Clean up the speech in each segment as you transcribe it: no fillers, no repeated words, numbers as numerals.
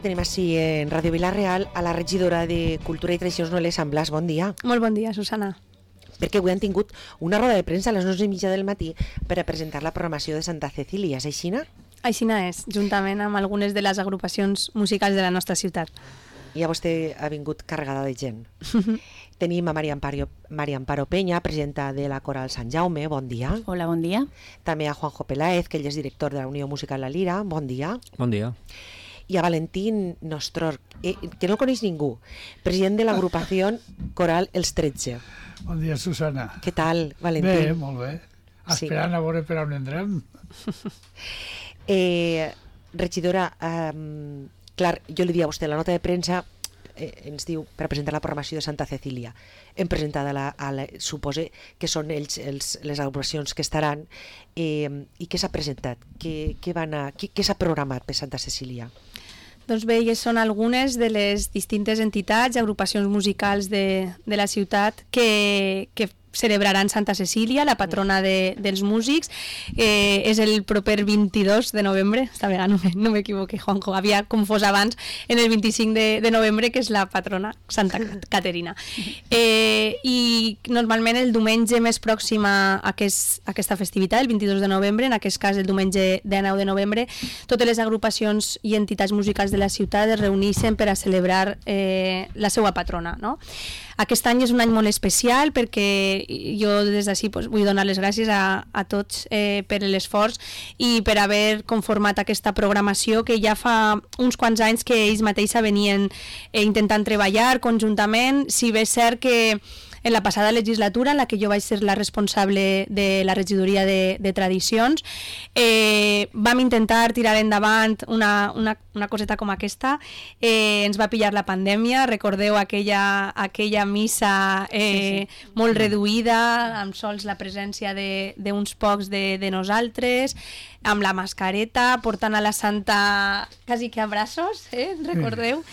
tenim així en Ràdio Vila-real a la regidora de Cultura i Tradicions Noelia Sant Blas. Bon dia. Molt bon dia, Susana. Perquè avui han tingut una roda de premsa a les 9:30 del matí per a presentar la programació de Santa Cecília. És aixina? Aixina és, juntament amb algunes de les agrupacions musicals de la nostra ciutat. Ja vostè ha vingut carregada de gent. Tenim a Maria Amparo Peña, presidenta de la Coral Sant Jaume. Bon dia. Hola, bon dia. També a Juanjo Peláez, que ell és director de la Unió Musical La Lira. Bon dia. Bon dia. I a Valentín Nostro, que no coneix ningú, president de l'agrupació Coral Els 13. Bon dia, Susana. Què tal, Valentín? Bé, molt bé. Esperant a veure per on entrem. Regidora, clar, jo li dia a vostè, la nota de premsa ens diu per a presentar la programació de Santa Cecília. Hem presentat supose que són les agrupacions que estaran, i què s'ha presentat? Què s'ha programat per Santa Cecília? Doncs bé, són algunes de les distintes entitats i agrupacions musicals de la ciutat que celebraran Santa Cecília, la patrona dels músics. És el proper 22 de novembre, esta vegada no m'equivoqué, Juanjo, havia confós abans, en el 25 de novembre, que és la patrona Santa Caterina. I normalment el diumenge més pròxim a aquesta festivitat, el 22 de novembre, en aquest cas el diumenge 19 de novembre, totes les agrupacions i entitats musicals de la ciutat es reuneixen per a celebrar la seva patrona, no? Aquest any és un any molt especial perquè jo des d'ací vull donar les gràcies a tots per l'esforç i per haver conformat aquesta programació que ja fa uns quants anys que ells mateixos venien intentant treballar conjuntament, si bé és cert que en la passada legislatura, en la que jo vaig ser la responsable de la regidoria de tradicions, vam intentar tirar endavant una coseta com aquesta. Ens va pillar la pandèmia, recordeu aquella missa molt reduïda, amb sols la presència d'uns pocs de nosaltres, amb la mascareta, portant a la santa quasi que a braços, recordeu?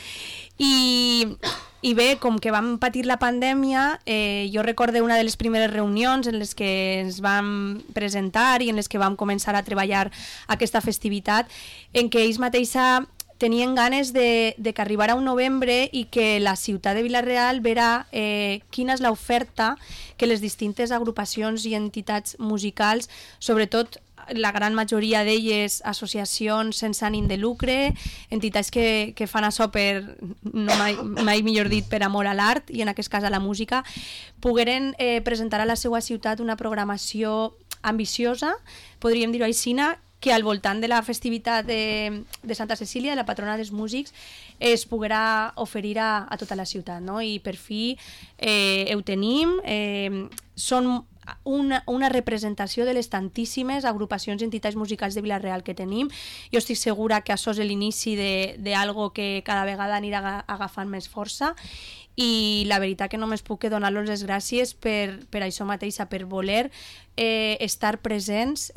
I bé, com que vam patir la pandèmia, jo recorde una de les primeres reunions en les que ens vam presentar i en les que vam començar a treballar aquesta festivitat, en què ells mateixa tenien ganes de que arribara un novembre i que la ciutat de Vila-real verà quina és l'oferta que les distintes agrupacions i entitats musicals, sobretot la gran majoria d'elles associacions sense ànim de lucre, entitats que fan açò per, mai millor dit, per amor a l'art i en aquest cas a la música, pogueren presentar a la seva ciutat una programació ambiciosa, podríem dir-ho així, que al voltant de la festivitat de Santa Cecília, de la patrona dels músics, es poguerà oferir a tota la ciutat, no? I per fi ho tenim, són una representació de les tantíssimes agrupacions i entitats musicals de Vila-real que tenim. Jo estic segura que això és l'inici d'algo que cada vegada anirà agafant més força i la veritat que només puc donar-los les gràcies per això mateixa, per voler estar presents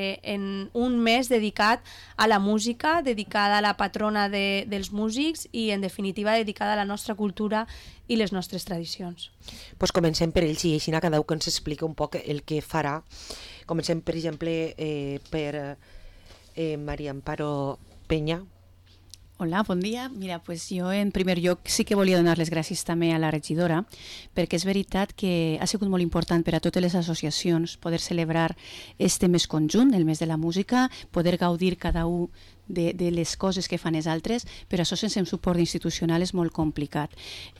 en un mes dedicat a la música, dedicada a la patrona dels músics i en definitiva dedicada a la nostra cultura i les nostres tradicions. Pues comencem per ells i així cada un que ens explica un poc el que farà. Comencem, per exemple, per Maria Amparo Peña. Hola, bon dia. Mira, pues jo en primer lloc sí que volia donar les gràcies també a la regidora, perquè és veritat que ha sigut molt important per a totes les associacions poder celebrar este mes conjunt, el mes de la música, poder gaudir cada un de les coses que fan els altres, però això sense un suport institucional és molt complicat.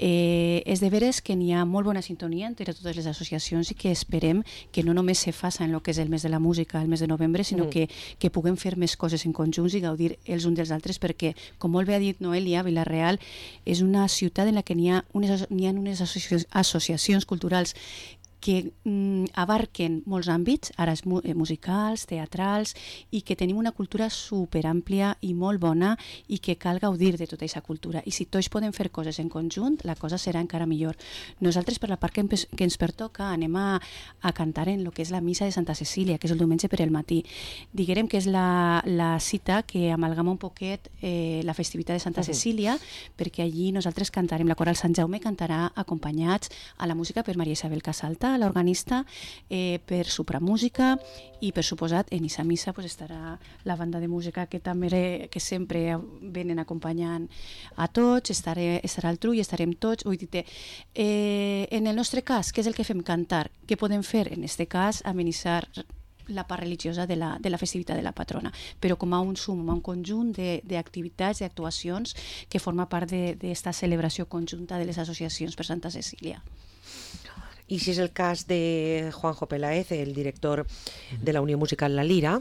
És de veres que n'hi ha molt bona sintonia entre totes les associacions i que esperem que no només se faça en el que és el mes de la música, el mes de novembre, sinó que puguem fer més coses en conjunts i gaudir els uns dels altres, perquè, com molt bé ha dit Noelia, Vila-real és una ciutat en la que n'hi ha unes associacions culturals que abarquen molts àmbits, ara musicals, teatrals, i que tenim una cultura superàmplia i molt bona i que cal gaudir de tota aquesta cultura. I si tots podem fer coses en conjunt, la cosa serà encara millor. Nosaltres, per la part que ens pertoca, anem a cantar en el que és la missa de Santa Cecília, que és el diumenge per el matí. Diguem que és la cita que amalgama un poquet la festivitat de Santa Cecília, perquè allí nosaltres cantarem, la Coral Sant Jaume cantarà acompanyats a la música per Maria Isabel Casalta, l'organista, per Supramúsica i, per suposat, en Issa Missa estarà la banda de música que sempre venen acompanyant a tots, estarà el Trull, estarem tots. Vull dir, en el nostre cas, què és el que fem? Cantar. Què podem fer? En aquest cas, amenitzar la part religiosa de la festivitat de la patrona, però com a un sum, un conjunt d'activitats, d'actuacions que forma part d'esta celebració conjunta de les associacions per Santa Cecília. I si és el cas de Juanjo Peláez, el director de la Unió Musical La Lira,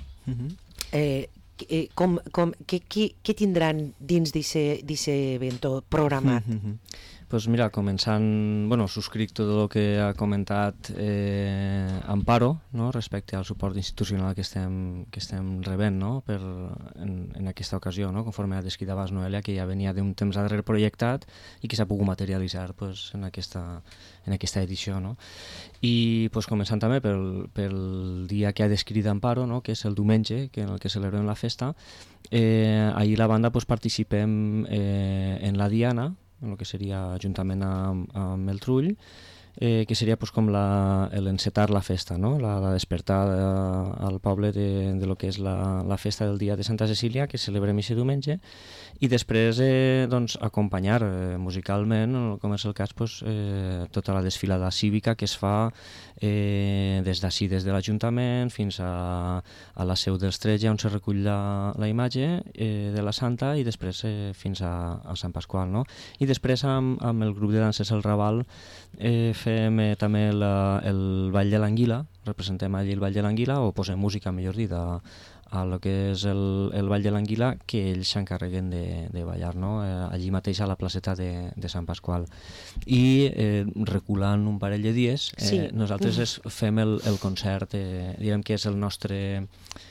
què tindran dins d'aquest evento programat? Pues mira, començant, subscric tot el que ha comentat Amparo, no? Respecte al suport institucional que estem rebent, no? En aquesta ocasió, no? Conforme ha descrit abans Noelia, que ja venia d'un temps darrere projectat i que s'ha pogut materialitzar en aquesta edició. No? I començant també pel dia que ha descrit Amparo, no? Que és el diumenge, en el que celebrem la festa. Ahir la banda participem en la Diana, en el que seria juntament amb el Trull, que seria com l'encetar la festa, no? La despertar al poble de lo que és la festa del dia de Santa Cecília, que celebrem aquest diumenge, i després acompanyar musicalment, com és el cas, tota la desfilada cívica que es fa des d'ací, des de l'Ajuntament, fins a la seu dels Tretge, on se recull la imatge de la Santa, i després fins a Sant Pasqual. No? I després amb el grup de danses El Raval fem també el Ball de l'Anguila, representem allí el Ball de l'Anguila, o posem música, millor dit, a lo que és el Ball de l'Anguila, que ells s'encarreguen de ballar, no? Allí mateix a la placeta de Sant Pasqual. I reculant un parell de dies, nosaltres fem el concert, direm que és el nostre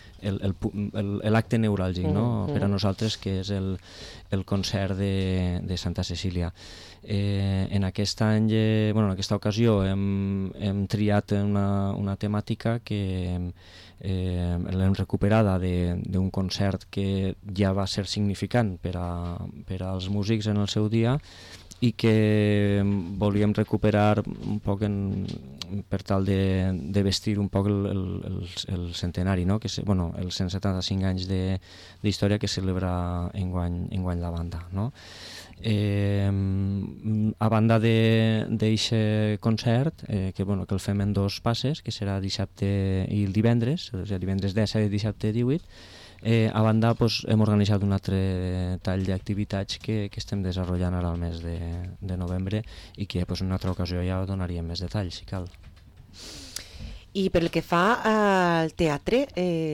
l'acte neuràlgic, no? Per a nosaltres, que és el concert de Santa Cecília. En aquest any, en aquesta ocasió hem triat una temàtica que l'hem recuperada d'un concert que ja va ser significant per als músics en el seu dia, i que volíem recuperar un poc per tal de vestir un poc el centenari, no? Que és, els 175 anys d'història que celebra enguany la banda, no? A banda d'aquest concert, que el fem en dos passes, que serà dissabte i el divendres, divendres 17 i dissabte 18, a banda hem organitzat un altre tall d'activitats que estem desenvolupant ara al mes de novembre, i que en una altra ocasió ja donaríem més detalls, si cal. I pel que fa al teatre,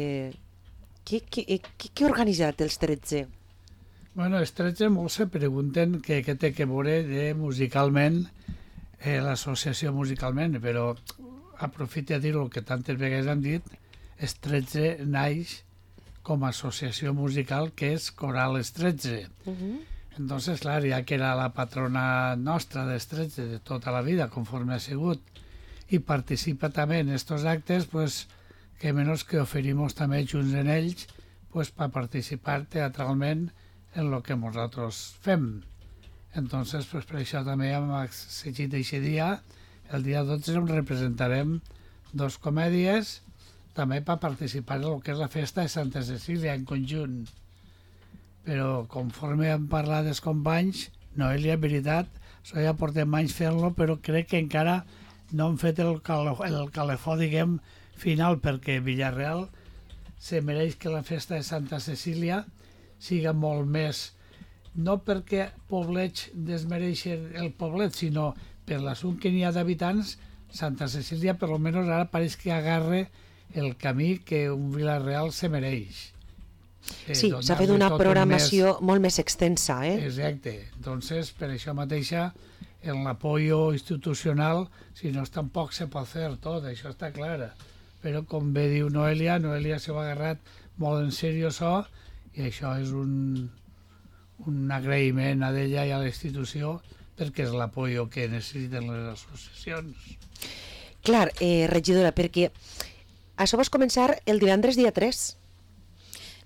què ha organitzat els 13? Els 13 molts se pregunten què té que veure musicalment l'associació musicalment, però aprofito a dir el que tantes vegades han dit, els 13 naix com a associació musical, que és Coral Els 13. Entonces, clar, ja que era la patrona nostra dels 13 de tota la vida, conforme ha sigut, i participa també en estos actes, pues, que menys que oferimos també junts en ells, pues, per participar teatralment en el que nosaltres fem. Entonces, pues, per això també hem exigit aquest dia, el dia 12 representarem 2 comèdies, també per participar en el que és la festa de Santa Cecília en conjunt. Però conforme hem parlat dels companys, Noelia, en veritat, ja portem anys fent-lo, però crec que encara no hem fet el calefó, diguem, final, perquè Villarreal se mereix que la festa de Santa Cecília siga molt més, no perquè Poblet desmereixi el Poblet, sinó per l'assumpte que n'hi ha d'habitants, Santa Cecília per almenys ara pareix que agarre el camí que un Villarreal se mereix. Sí, s'ha fet una programació molt més extensa. Exacte. Entonces, per això mateixa, en l'apoyo institucional, si no tampoc se pot fer tot, això està clar. Però com bé diu Noelia s'ho ha agarrat molt en sèrio això, i això és un agraïment a ella i a la institució, perquè és l'apoyo que necessiten les associacions. Clar, regidora, perquè això vas començar el divendres dia 3.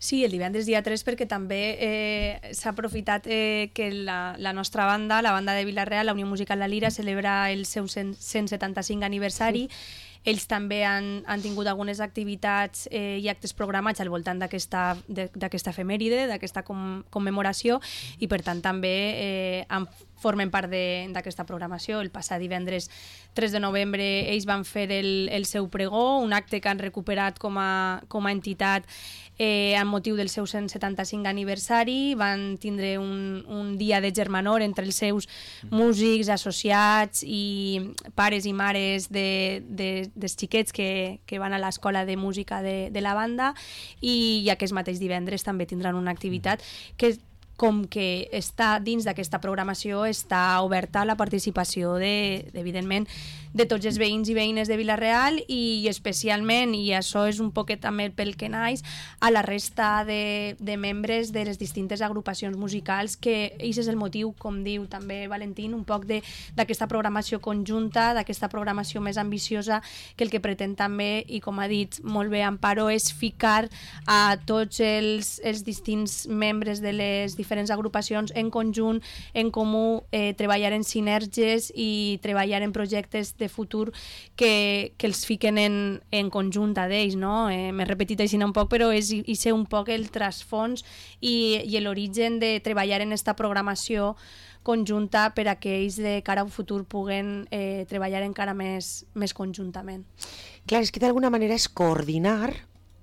Sí, el divendres dia 3, perquè també s'ha aprofitat que la nostra banda, la banda de Vila-real, la Unió Musical La Lira, celebra el seu 175 aniversari. Ells també han tingut algunes activitats i actes programats al voltant d'aquesta efemèride, d'aquesta commemoració, i per tant també formen part d'aquesta programació. El passat divendres 3 de novembre ells van fer el seu pregó, un acte que han recuperat com a entitat amb motiu del seu 175 aniversari. Van tindre un dia de germanor entre els seus músics, associats i pares i mares dels xiquets que van a l'escola de música de la banda, i aquest mateix divendres també tindran una activitat que, com que està dins d'aquesta programació, està oberta a la participació evidentment, de tots els veïns i veïnes de Vila-real, i especialment, i això és un poquet també pel que naix, a la resta de membres de les distintes agrupacions musicals, que això és el motiu, com diu també Valentín, un poc d'aquesta programació conjunta, d'aquesta programació més ambiciosa, que el que pretén també, i com ha dit molt bé Amparo, és ficar a tots els distints membres de les diferents agrupacions en conjunt, en comú, treballar en sinergies i treballar en projectes de futur que els fiquen en conjunt a d'ells, no? M'he repetit així un poc, però és ser un poc el trasfons i l'origen de treballar en aquesta programació conjunta per a que ells de cara a un futur puguen treballar encara més conjuntament. Clar, és que d'alguna manera és coordinar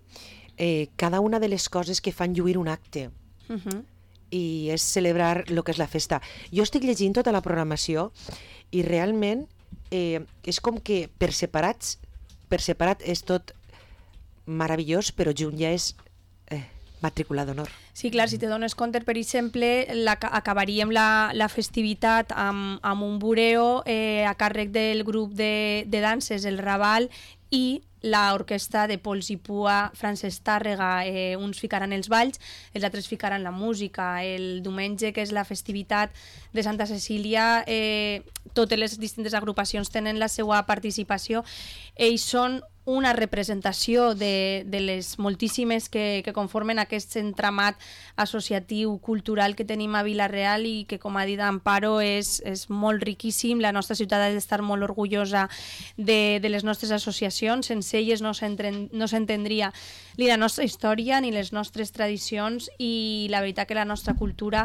cada una de les coses que fan lluir un acte. I és celebrar el que és la festa. Jo estic llegint tota la programació i realment és com que per separat és tot meravellós, però junt ja és matrícula d'honor. Sí, clar, si te dones compte, per exemple, acabaríem la festivitat amb un bureo a càrrec del grup de danses, el Raval, i l'orquestra de Pols i Pua, Francesc Tàrrega. Uns ficaran els balls, els altres ficaran la música. El diumenge, que és la festivitat de Santa Cecília, totes les distintes agrupacions tenen la seva participació. Ells són una representació de les moltíssimes que conformen aquest entramat associatiu, cultural que tenim a Vila-real, i que, com ha dit Amparo, és molt riquíssim. La nostra ciutat ha d'estar molt orgullosa de les nostres associacions. Sense elles no s'entendria ni la nostra història ni les nostres tradicions, i la veritat que la nostra cultura,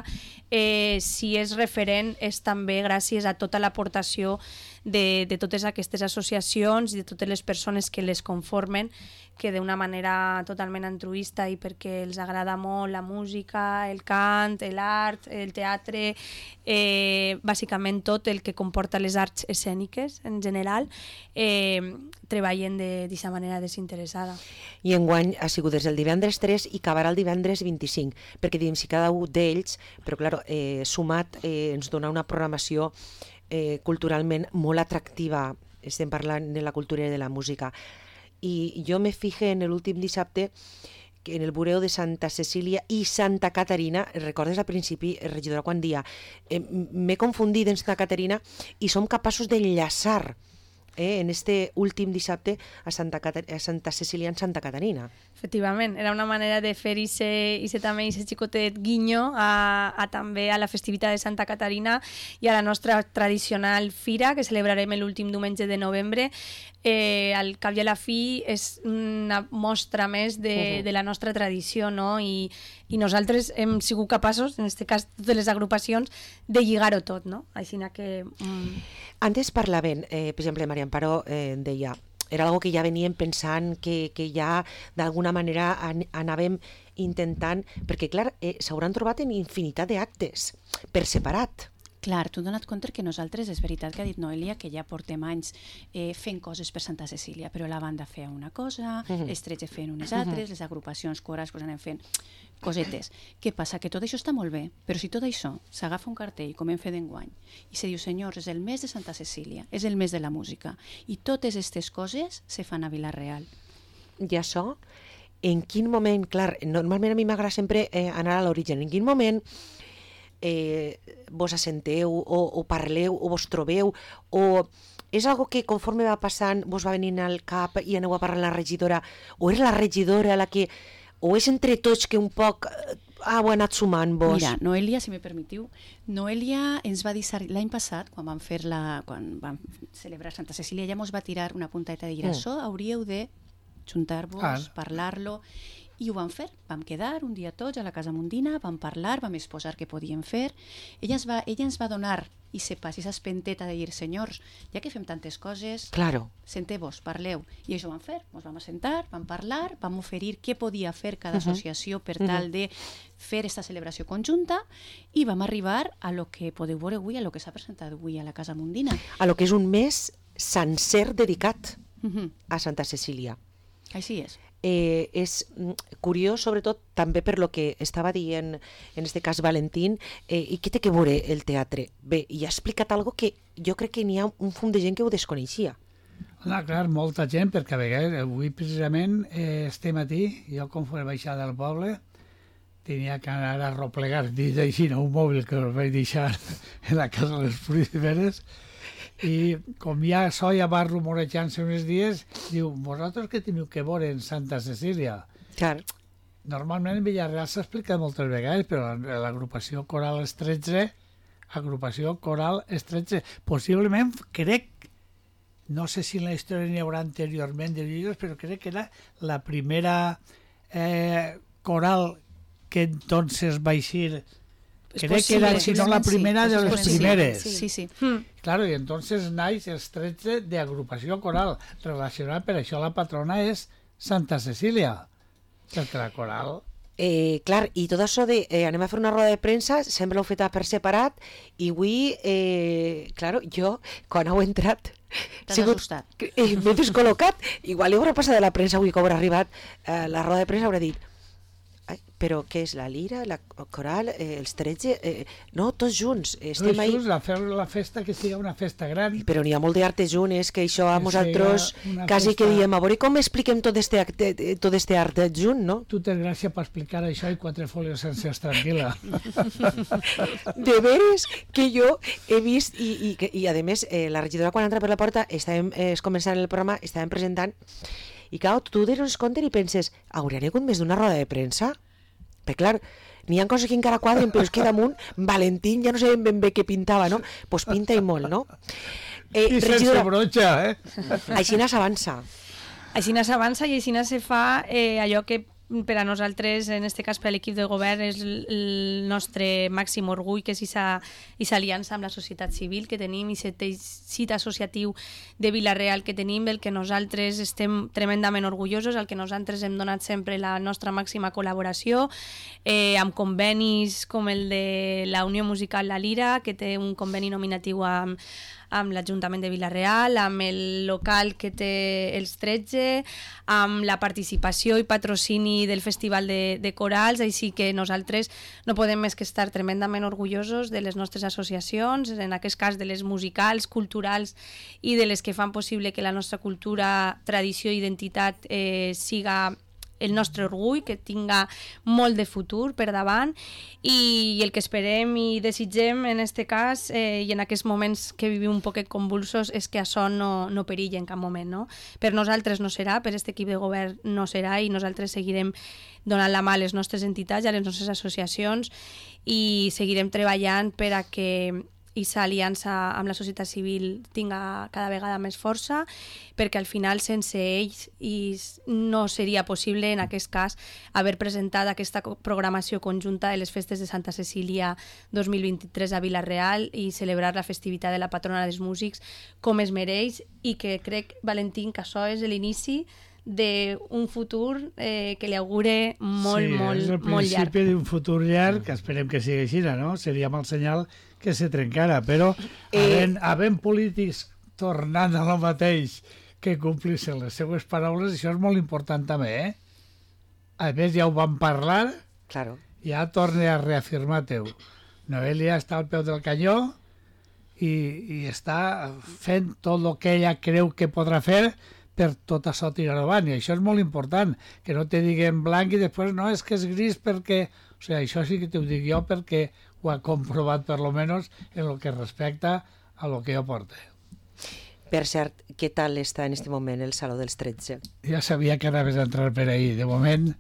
si és referent, és també gràcies a tota l'aportació de totes aquestes associacions i de totes les persones que les conformen, que d'una manera totalment altruista i perquè els agrada molt la música, el cant, l'art, el teatre, bàsicament tot el que comporta les arts escèniques en general, treballen d'aquesta manera desinteressada. I enguany ha sigut des del divendres 3 i acabarà el divendres 25, perquè diguem, si cada un d'ells, però clar, sumat ens dona una programació culturalment molt atractiva. Estem parlant de la cultura i de la música. I jo me fije en l'últim dissabte en el bureo de Santa Cecília i Santa Caterina. Recordes al principi, regidora, quan dia m'he confundit en Santa Caterina, i som capaços d'enllaçar en este últim dissabte a Santa Cecília en Santa Caterina. Efectivament, era una manera de fer també aquest xicotet guinyo també a la festivitat de Santa Caterina i a la nostra tradicional fira, que celebrarem l'últim diumenge de novembre. Al cap i a la fi és una mostra més de la nostra tradició, no? I nosaltres hem sigut capaços, en aquest cas totes les agrupacions, de lligar-ho tot, no? Així que... Antes parlaven, per exemple, Maria Amparo deia, era algo que ja veníem pensant, que ja d'alguna manera anàvem intentant, perquè clar, s'hauran trobat en infinitat d'actes, per separat. Clar, tu dona't compte que nosaltres, és veritat que ha dit Noelia, que ja portem anys fent coses per Santa Cecília, però la banda feia una cosa, els Tretze feien unes altres, les agrupacions, cores, pues anem fent cosetes. Què passa? Que tot això està molt bé, però si tot això s'agafa un cartell, com hem fet enguany, i se diu, senyors, és el mes de Santa Cecília, és el mes de la música, i totes aquestes coses se fan a Vila-real. I això, en quin moment, clar, normalment a mi m'agrada sempre anar a l'origen, en quin moment vos assenteu o parleu o vos trobeu, o és algo que conforme va passant vos va venint al cap i aneu a parlar amb la regidora, o és la regidora la que O és entre tots que un poc heu anat sumant-vos? Mira, Noelia, si me permetiu, Noelia ens va dir l'any passat, quan vam celebrar Santa Cecília, ja ens va tirar una punteta de dir això, hauríeu de juntar-vos, parlar-lo, i ho vam fer. Vam quedar un dia tots a la Casa Mundina, vam parlar, vam exposar què podíem fer. Ella ens va donar i pas, esa espenteta de dir, senyors, ja que fem tantes coses, senteu-vos, parleu. I això vam fer, ens vam assentar, vam parlar, vam oferir què podia fer cada associació per tal de fer aquesta celebració conjunta i vam arribar a lo que podeu veure avui, a lo que s'ha presentat avui a la Casa Mundina. A lo que és un mes sencer dedicat a Santa Cecília. Així és. És curiós, sobretot, també per lo que estava dient, en aquest cas, Valentín, i què té que veure el teatre? Bé, i ha explicat algo que jo crec que n'hi ha un fum de gent que ho desconeixia. Clar, molta gent, perquè a vegades, avui precisament, este matí, jo com fos baixar del poble, tenia que anar a replegar dins d'així un mòbil que el vaig deixar en la casa de les Puríssimes, i com ja ja va rumorejant-se uns dies, diu, vosaltres què teniu que veure en Santa Cecília? Clar. Normalment en Villarreal s'ha explicat moltes vegades, però l'agrupació coral és 13, possiblement crec, no sé si en la història n'hi haurà anteriorment de llibres, però crec que era la primera coral que entonces va eixir. Crec que era, si no la primera, de les primeres. Sí. Claro, y entonces naix els 13 de agrupació coral, relacionat, per això la patrona és Santa Cecília, perquè la coral... Clar, i tot això de anem a fer una roda de premsa, sempre l'heu fet per separat, i avui, clar, jo, quan heu entrat... T'has assustat. M'he descol·locat, igual hi haurà passat de la premsa avui que haurà arribat, la roda de premsa haurà dit, però què és, la lira, la coral, els 13... no, tots junts. Estem ahí... Fer la festa que sigui una festa gran. Però n'hi ha molt d'arte junt, és que això a nosaltres quasi que diem, a veure com expliquem tot este art junt, no? Tu tens gràcia per explicar això i 4 folios sencers, tranquil·la. De veres que jo he vist, i a més, la regidora quan entra per la porta, estàvem començant el programa, estàvem presentant, i clar, tu dones compte i penses, haurien hagut més d'una roda de premsa? Perquè clar, n'hi ha coses que encara quadren, però és que damunt Valentín ja no sabem ben bé què pintava, no? Doncs pues pinta i molt, no? I sense brotxa, Així s'avança. Així s'avança i així se fa allò que per a nosaltres, en aquest cas per a l'equip de govern, és el nostre màxim orgull, que és aquesta aliança amb la societat civil que tenim, i aquest teixit associatiu de Vila-real que tenim, del que nosaltres estem tremendament orgullosos, al que nosaltres hem donat sempre la nostra màxima col·laboració, amb convenis com el de la Unió Musical La Lira, que té un conveni nominatiu amb l'Ajuntament de Vila-real, amb el local que té els 13, amb la participació i patrocini del Festival de Corals, així que nosaltres no podem més que estar tremendament orgullosos de les nostres associacions, en aquest cas de les musicals, culturals i de les que fan possible que la nostra cultura, tradició i identitat siga el nostre orgull, que tinga molt de futur per davant, i el que esperem i desitgem en aquest cas i en aquests moments que vivim un poquet convulsos és que això no perilli en cap moment, no? Per nosaltres no serà, per aquest equip de govern no serà, i nosaltres seguirem donant la mà a les nostres entitats i a les nostres associacions i seguirem treballant per a que aquesta aliança amb la societat civil tinga cada vegada més força, perquè al final sense ells no seria possible en aquest cas haver presentat aquesta programació conjunta de les festes de Santa Cecília 2023 a Vila-real i celebrar la festivitat de la patrona dels músics com es mereix, i que crec, Valentín, que això és l'inici d'un futur que li augure molt llarg. Sí, és el principi d'un futur llarg, que esperem que sigui així, no? Seria mal senyal que se trencara, però havent polítics tornant a lo mateix que complir-se les seues paraules, això és molt important també, A més, ja ho vam parlar, Claro. Ja torna a reafirmar-te-ho. Noelia està al peu del canyó i està fent tot el que ella creu que podrà fer per tot això tirar avant, i això és molt important, que no te diguin blanc i després no, és que és gris perquè... O sigui, això sí que t'ho dic jo perquè ho ha comprovat per lo menos en el que respecta a lo que jo porte. Per cert, què tal està en aquest moment el Saló dels 13? Ja sabia que anaves a entrar per ahir. De moment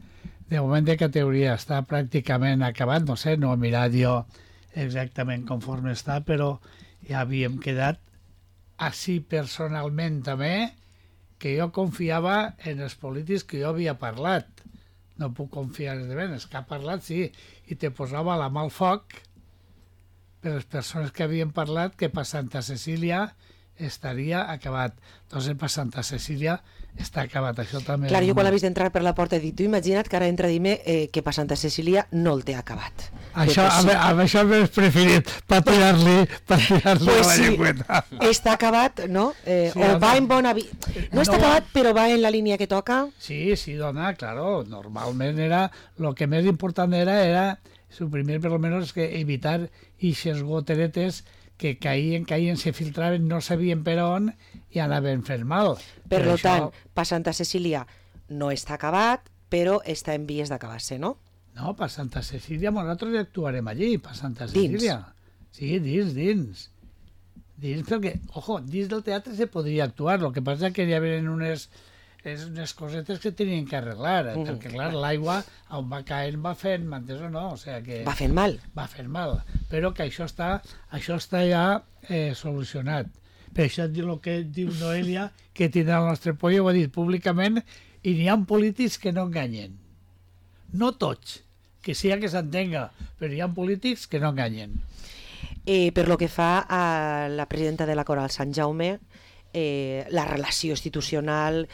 de moment de categoria està pràcticament acabat, no sé, no he mirat jo exactament conforme està, però ja havíem quedat així personalment també, que jo confiava en els polítics que jo havia parlat. No puc confiar en els altres, que ha parlat, sí, i te posava la mà al foc per les persones que havien parlat que per Santa Cecília estaria acabat. Doncs per Santa Cecília està acabat, això també. Clar, jo quan l'he vist entrar per la porta he dit, tu imagina't que ara entra a dir-me que per Santa Cecília no el té acabat. Això, amb això m'he preferit per tirar-li pues la llengüeta. Està acabat, no? Sí, o va en bona... No està acabat, però va en la línia que toca. Sí, dona, claro. Normalment era... Lo que més important era suprimir, per lo menos, que evitar ixes goteretes que caïen, se filtraven, no sabien per on i anaven fent mal. Per tant, per Santa Cecília no està acabat, però està en vies d'acabar-se, no? No, per Santa Cecília nosaltres actuarem allí, per Santa Cecília. Dins? Sí, dins. Dins perquè, ojo, dins del teatre se podria actuar, el que passa que hi havia unes cosetes que tenien que arreglar, perquè clar, l'aigua on va caent va fent, m'entens o no? O sea que va fent mal. Va fent mal, però que això està ja solucionat. Per això el que diu Noelia, que tindrà el nostre pollo, ho ha dit públicament, i n'hi ha polítics que no enganyen. No tots, que sigui que s'entenga, però hi ha polítics que no enganyen. Per lo que fa a la presidenta de la Coral Sant Jaume, la relació institucional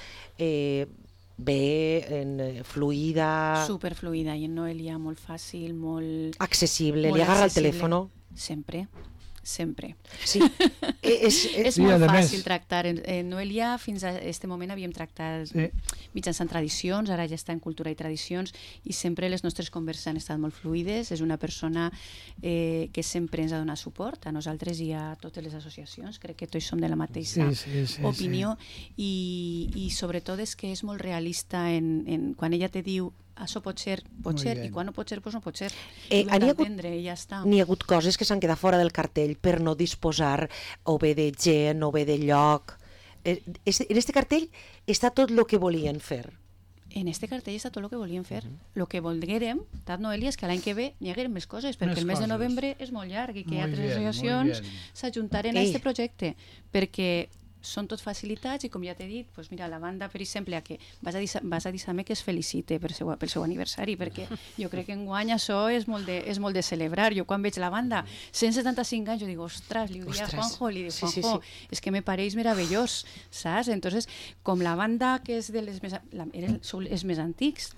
fluida... Superfluida, i en Noelia molt fàcil, molt... accessible, li agarra el telèfon. Sempre. Sí. És molt fàcil tractar. Noelia, fins a aquest moment havíem tractat mitjançant tradicions, ara ja està en cultura i tradicions, i sempre les nostres converses han estat molt fluides. És una persona que sempre ens ha donat suport, a nosaltres i a totes les associacions, crec que tots som de la mateixa opinió, i sobretot és que és molt realista quan ella te diu això pot ser, i quan no pot ser, doncs no pot ser. N'hi ha hagut coses que s'han quedat fora del cartell per no disposar o bé de gent o bé de lloc. En aquest cartell està tot el que volien fer. En este cartell està tot el que volien fer. El que volguérem, tant Noelia, és que l'any que ve n'hi hagueren més coses, perquè el mes de novembre és molt llarg i que altres associacions s'ajuntaren a aquest projecte, perquè són tot facilitats i com ja t'he dit, doncs mira, la banda, per exemple, que vas a dir a mi que es felicite pel seu aniversari, perquè jo crec que enguany això és molt de celebrar. Jo quan veig la banda 175 anys, jo dic, ostres, li diria a Juanjo, Juanjo, és que me pareix meravellós, saps? Entonces, com la banda que és de les més antics,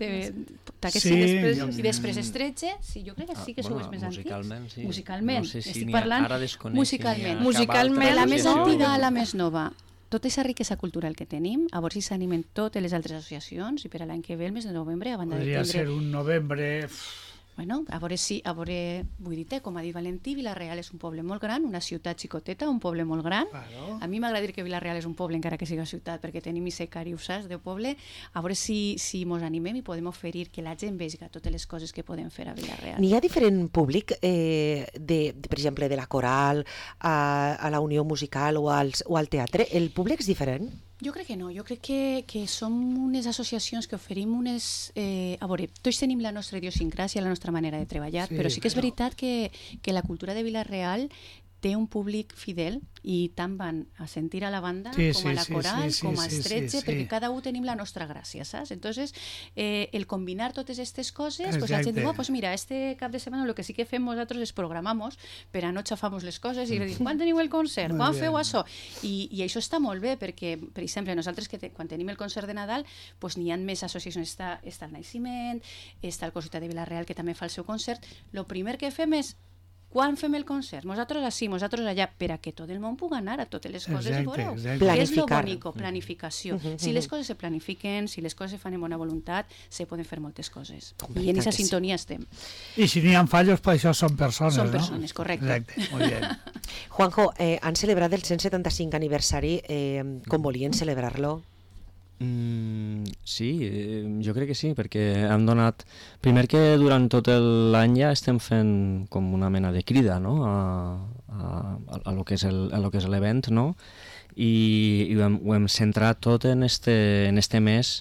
i després Estretge, sí, jo crec que sí que sou els més antics. Musicalment, estic parlant musicalment, la més antiga a la més nova. Tota aquesta riquesa cultural que tenim, a veure si s'animen totes les altres associacions, i per a l'any que ve, el mes de novembre, a banda de tindre... Podria ser un novembre... Bueno, a veure, vull dir-te, com ha dit Valentí, Vila-real és un poble molt gran, una ciutat xicoteta, un poble molt gran. Claro. A mi m'agrada dir que Vila-real és un poble encara que siga ciutat, perquè tenim i secari, saps, de poble. A veure si mos animem i podem oferir que la gent vegi totes les coses que podem fer a Vila-real. N'hi ha diferent públic, per exemple, de la coral, a la unió musical o al teatre? El públic és diferent? Jo crec que no, jo crec que som unes associacions que oferim unes... a veure, tots tenim la nostra idiosincràsia, la nostra manera de treballar, però sí que és veritat que la cultura de Vila-real té un públic fidel i tant van a sentir a la banda com a la coral, com a Estretge, perquè cada un tenim la nostra gràcia, saps? Entonces, el combinar totes aquestes coses, pues la gent diu, pues mira, este cap de setmana lo que sí que fem nosaltres es programamos per a no xafar-nos les coses i dir, quan teniu el concert? Quan feu això? I això està molt bé, perquè, per exemple, nosaltres quan tenim el concert de Nadal, pues n'hi ha més associacions, està el Naixement, està el Cosita de Vila-real, que també fa el seu concert. El primer que fem és quan fem el concert? Nosaltres així, nosaltres allà, per a que tot el món pugui anar a totes les coses i veureu. És lo bonico, planificació. Si les coses se planifiquen, si les coses se fan amb bona voluntat, se poden fer moltes coses. I en aquesta sintonia estem. I si n'hi ha fallos, per això són persones, no? Són persones, correcte. Exacte, molt bé. Juanjo, han celebrat el 175 aniversari, com volien celebrar-lo? Sí, jo crec que sí, perquè han donat... Primer que durant tot l'any ja estem fent com una mena de crida, no?, a lo que és l'event, no?, i ho hem centrat tot en este mes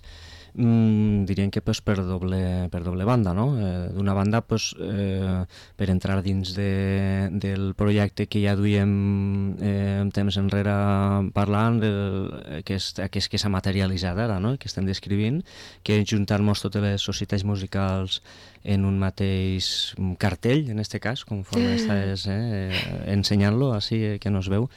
diríem que pues, per doble banda, no? D'una banda, pues, per entrar dins del projecte que ja duíem temps enrere parlant, que s'ha materialitzat ara, no? Que estem descrivint, que és juntar-nos totes les societats musicals en un mateix cartell, en aquest cas, conforme estàs ensenyant-lo, així que no es veu.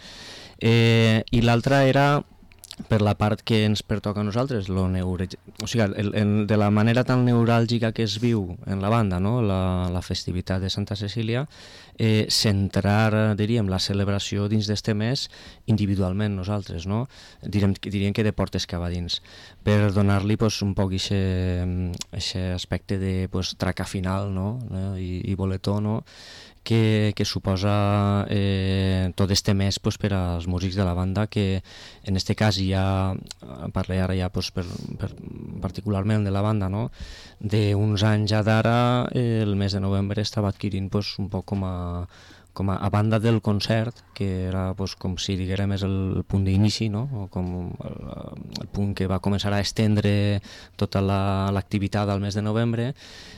I l'altra era per la part que ens pertoca a nosaltres, o sigui, de la manera tan neuràlgica que es viu en la banda, no? La festivitat de Santa Cecília, centrar, diríem, la celebració dins d'este mes individualment nosaltres, no? Diríem que de portes cap a dins, per donar-li pues, un poc aquest aspecte de pues, traca final, no? I boletó, no? Que suposa tot este mes pues, per als músics de la banda, que en este cas ja parlé ara ja pues, particularment de la banda, no? D'uns anys ja d'ara, el mes de novembre estava adquirint pues, un poc com a banda del concert, que era pues, com si diguérem és el punt d'inici, no? O com el punt que va començar a estendre tota l'activitat al mes de novembre,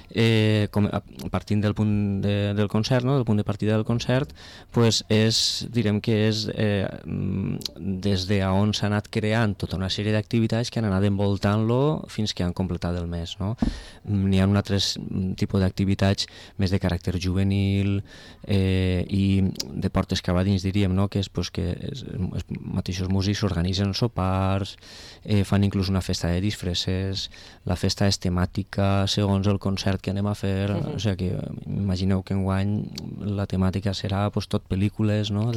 partint del punt del concert, no? Del punt de partida del concert, pues direm que és des d'on s'ha anat creant tota una sèrie d'activitats que han anat envoltant-lo fins que han completat el mes, no? N'hi ha un altre tipus d'activitats més de caràcter juvenil i de portes cap a dins, diríem, no? Que és pues, que els mateixos músics organitzen sopars, fan inclús una festa de disfresses, la festa és temàtica segons el concert que anem a fer, o sigui que imagineu que enguany la temàtica serà pues, tot pel·lícules, no?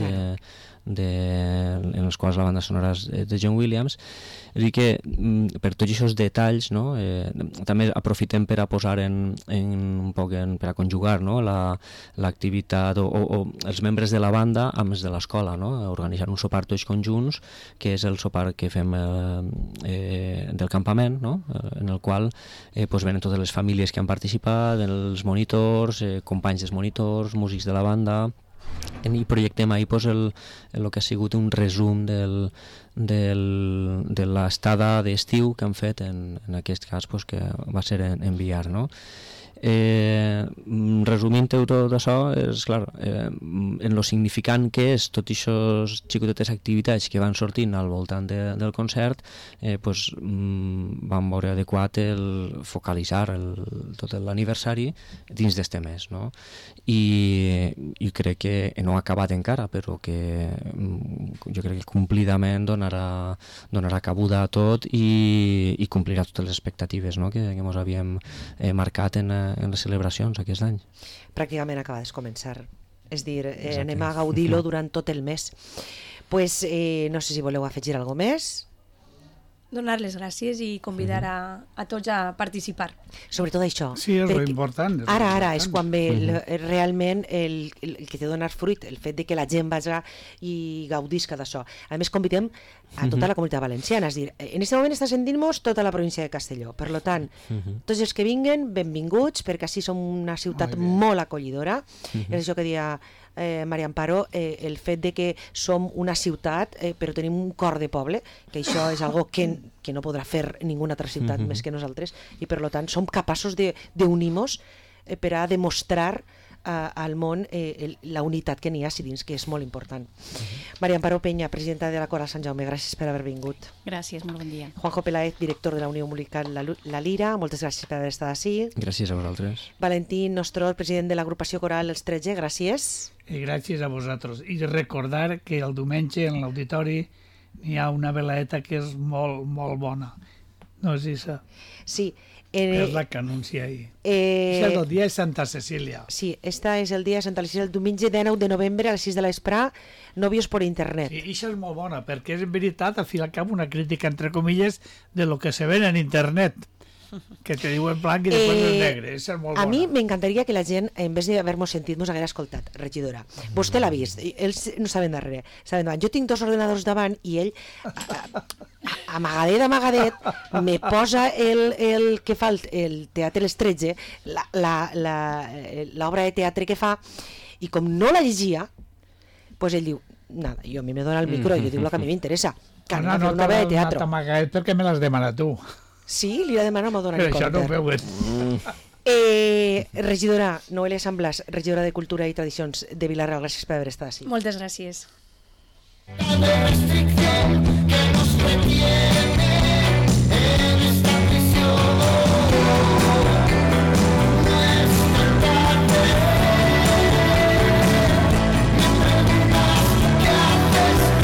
En les quals la banda sonora és de John Williams. És a dir que per tots aquests detalls, no? També aprofitem per a posar un poc per a conjugar, no? L'activitat o els membres de la banda amb els de l'escola, no? Organitzar un sopar tots conjunts, que és el sopar que fem del campament, no? En el qual pues, venen totes les famílies que han participat, els monitors, companys dels monitors, músics de la banda, i projectem ahir pues, el que ha sigut un resum de l'estada d'estiu que han fet en aquest cas pues, que va ser en VR, no? Resumint-ho tot això, és clar, en lo significant que és tot aquestes xicotetes activitats que van sortint al voltant del concert, pues, vam veure adequat focalitzar tot l'aniversari dins d'este mes, no? I crec que no ha acabat encara, però que jo crec que complidament donarà cabuda a tot i complirà totes les expectatives, no? que ens havíem marcat en les celebracions aquest any. Pràcticament acaba de començar. És dir, anem a gaudir-lo durant tot el mes. Pues, no sé si voleu afegir alguna més. Donar les gràcies i convidar a tots a participar. Sobretot això. Sí, és molt important. Ara és quan ve realment el que té donar fruit, el fet de que la gent vagi i gaudisca d'això. A més, convidem a tota la comunitat valenciana. És dir, en aquest moment està sentint-nos tota la província de Castelló. Per tant, tots els que vinguen, benvinguts, perquè així som una ciutat molt acollidora. És això que deia Maria Amparo, el fet de que som una ciutat però tenim un cor de poble, que això és algo que no podrà fer ninguna altra ciutat més que nosaltres, i per tant som capaços d'unir-nos per a demostrar al món la unitat que n'hi ha dins, que és molt important. Maria Amparo Peña, presidenta de la Coral Sant Jaume, gràcies per haver vingut. Gràcies, molt bon dia. Juanjo Peláez, director de la Unió Musical La Lira, moltes gràcies per haver estat ací. Gràcies a vosaltres. Valentín Nostrol, president de l'agrupació coral Els 13, gràcies. I gràcies a vosaltres. I recordar que el diumenge en l'auditori hi ha una velaeta que és molt, molt bona. No és això? Sí. És la que anuncia ahir. És el dia de Santa Cecília. Sí, esta és el dia de Santa Cecília, el diumenge 19 de novembre a les 6 de l'Esprà, Novios por Internet. Sí, això és molt bona, perquè és veritat, al fi i al cap, una crítica, entre comilles, de lo que se ven en Internet. Que te diuen blanc i després és negre. És molt bona. A mi m'encantaria que la gent, en vez d'haver-nos sentit, mos hagués escoltat. Regidora, vostè l'ha vist, ells no saben darrere, saben davant. Jo tinc 2 ordenadors davant i ell, amagadet, me posa el que fa el Teatre Les 13, l'obra de teatre que fa, i com no la llegia, pues ell diu, nada, jo a mi me dona el micro i jo dic el que a mi m'interessa, que no t'amagadet perquè me l'has demanat tu. Sí, li ha demanat m'ho donar Però això no ho compte. veuen. Regidora Noelia Samblas, regidora de Cultura i Tradicions de Vila-real, gràcies per haver estat així. Moltes gràcies. Restricción que nos retiene.